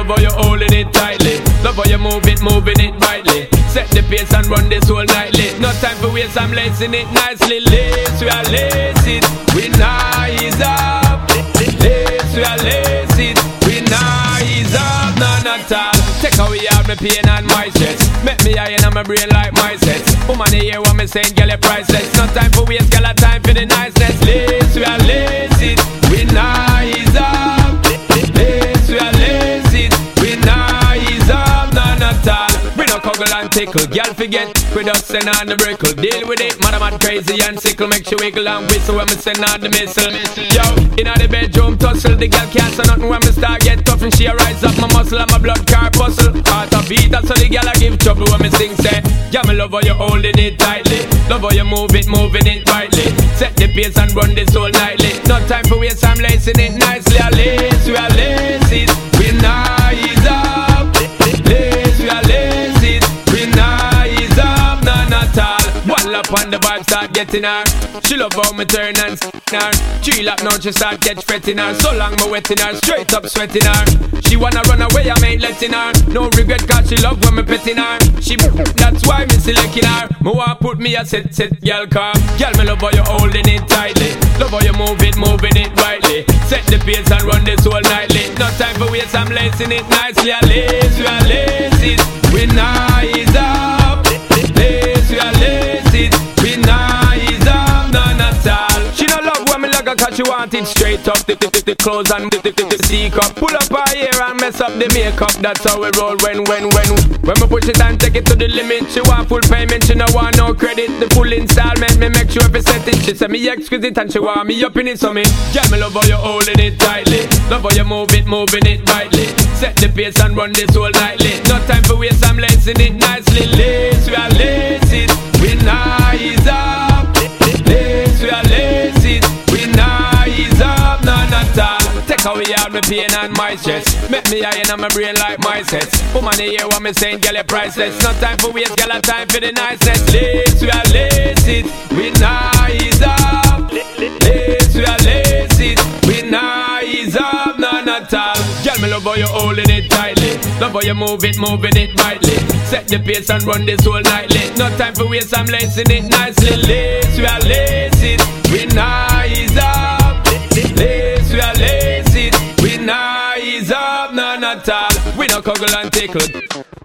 love how you holding it tightly. Love how you moving it rightly. Set the pace and run this whole nightly. No time for waste, I'm lacing it nicely. Lace, we are lace it, we nice up. Lace, we are lace it, we nice up. None at all. Take away all my pain and my stress. Make me high in my brain like my sets. Woman, you hear what me saying, girl, you're priceless. No time for waste, girl, a time for the niceness. Lace, we are lace it, we nice up. Lace, we are lace it, we nice up. None at all. We no cuddle and tickle, girl forget. With us send on the brickle. Deal with it, man, I'm crazy and sickle. Make you wiggle and whistle when me send on the missile. Yo, in the bedroom tussle. The girl can't say nothing when me start get tough. And she rise up my muscle and my blood corpuscle. Heart a beat, so the girl I give trouble when me sing say. Yeah, me love how you holding it tightly. Love how you moving it rightly. Set the pace and run this whole nightly. No time for waste, I'm lacing it nicely. I lace, we are lace it, we nice up. Lace, we are lace it, we nice up. None at all. One lap on the vibe start getting her. She love how me turn and her. 3 lap now she start catch fretting her. So long me wetting her, straight up sweating her. She wanna run away, I ain't letting her. No regret cause she love when me petting her. She that's why me selecting her. Me want put me a set girl car. Girl me love how you holding it tightly. Love how you moving it rightly. Set the pace and run this whole nightly. No time for waste, I'm lacing it nicely. I lace, we are lace it, we nice up. Lace, we are lace it, we nice up. None at all. She no love when me like her cause she want it straight up. The clothes and the seek up. Pull up her hair and mess up the makeup. That's how we roll when me push it and take it to the limit. She want full payment, she no want no credit. The full installment, me make sure every set it. She say me exquisite and she want me up in it. So me, girl, me love how you holding it tightly. Love how you moving it rightly. Set the pace and run this whole nightly. No time for waste, I'm lacing it nicely. Lace, we are lace it, we nice up. Lace, we are lace it, we nice up. None at all. Take away all my pain and my stress. Make me high in my brain like my sets. Woman, you hear what me saying, girl, you're priceless. No time for waste, girl, a time for the niceness. Lace, we are lace it, we nice up. Lace, we are lace it, we nice up. None at all. Girl, me love how you holding it tightly. Love how you moving it rightly. Set the pace and run this whole nightly. No time for waste, I'm lacing it nicely. Lace, we are lace it, we nice up. Lace, we are lace it, we nice up. None at all. We no cuddle and tickle.